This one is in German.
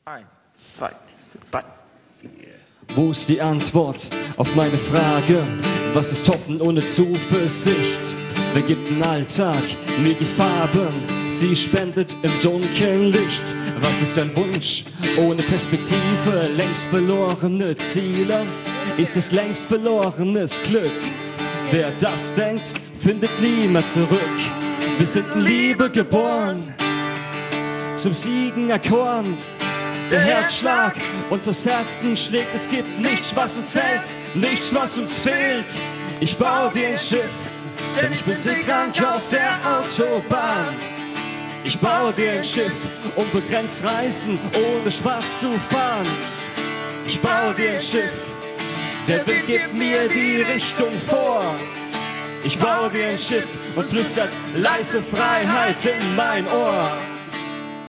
1, 2, 3, 4. Wo ist die Antwort auf meine Frage? Was ist Hoffen ohne Zuversicht? Wer gibt den Alltag mir die Farben? Sie spendet im dunklen Licht. Was ist ein Wunsch ohne Perspektive? Längst verlorene Ziele? Ist es längst verlorenes Glück? Wer das denkt, findet nie mehr zurück. Wir sind in Liebe geboren, zum Siegen erkoren. Der Herzschlag unseres Herzens schlägt, es gibt nichts, was uns hält, nichts, was uns fehlt. Ich baue dir ein Schiff, denn ich bin seekrank auf der Autobahn. Ich baue dir ein Schiff, unbegrenzt reisen, ohne schwarz zu fahren. Ich baue dir ein Schiff, der Wind gibt mir die Richtung vor. Ich baue dir ein Schiff und flüstert leise Freiheit in mein Ohr.